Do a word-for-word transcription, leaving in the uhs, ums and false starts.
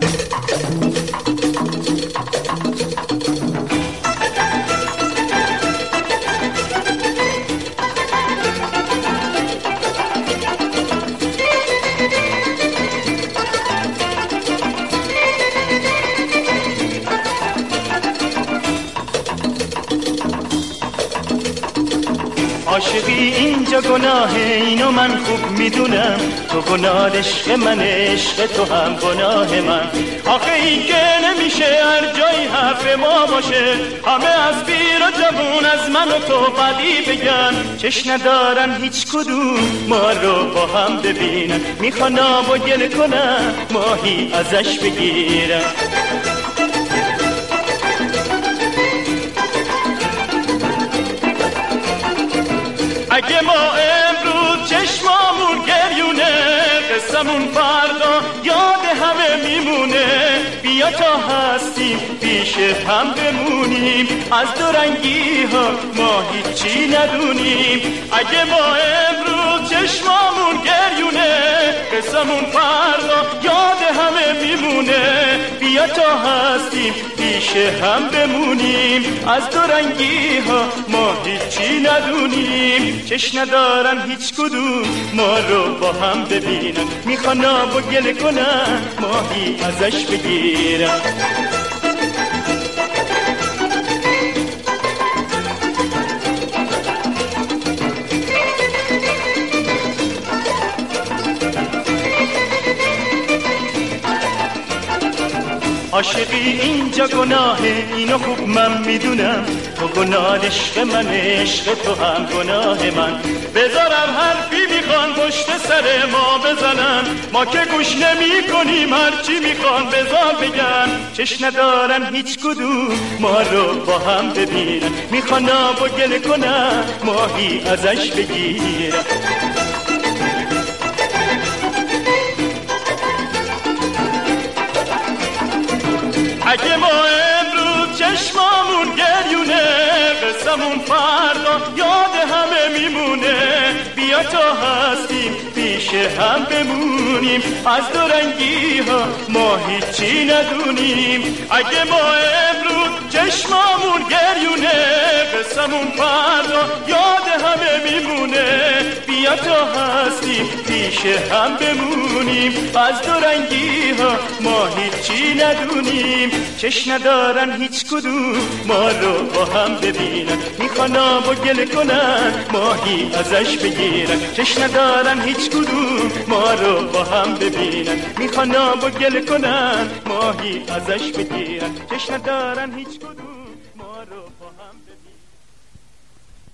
عاشقی اینجا گناهه، اینو من خوب میدونم، تو گناه عشق من، عشق تو هم گناه من. آخه این که نمیشه هر جایی حرف ما باشه، همه از پیر و جوون از من و تو بدی بگن، چش ندارن هیچ کدوم ما رو با هم ببینن، میخوان آب و گل کنن ماهی ازش بگیرن. اگه ما امروز چشمامون گریونه، قصمون فردا یاد همه میمونه. بیا تا هستیم پیش هم بمونیم، از دو رنگی ها ما هیچی ندونیم. اگه ما امروز چشمامون گریونه، قصمون فردا یاد همه میمونه. بیا تا هستیم پیش هم بمونیم، از دو رنگی ها ما هیچی ندونیم. چش ندارن هیچ کدوم ما رو با هم ببینن، میخوان آب و گل کنن ماهی ازش بگیرن. عاشقی اینجا گناهه، اینو خوب من میدونم، تو گناه عشق من، عشق تو هم گناه من. بذارم حرفی میخوان پشت سر ما بزنن، ما که گوش نمی کنیم هرچی میخوان بذار بگن. چش ندارن هیچ کدوم ما رو با هم ببینن، میخوان آب و گل کنن ماهی ازش بگیرن. اگه ما امروز چشمامون گریونه، قصمون فردا یاد همه میمونه. بیا تا هستیم پیش هم بمونیم، از دو رنگی ها ما هیچی ندونیم. اگه ما امروز چشمامون گریونه، قصمون فردا یاد همه میمونه. بیا تا هستیم پیش هم بمونیم، از دو رنگی ها ما هیچی ندونیم. چش ندارن هیچ کدوم ما رو با هم ببینن، میخوان آب و گل کنن ماهی ازش بگیرن. چش ندارن هیچ کدوم ما رو با هم ببینن، میخوان آب و گل کنن ماهی ازش بگیرن. چش ندارن هیچ کدوم ما رو با هم ببینن.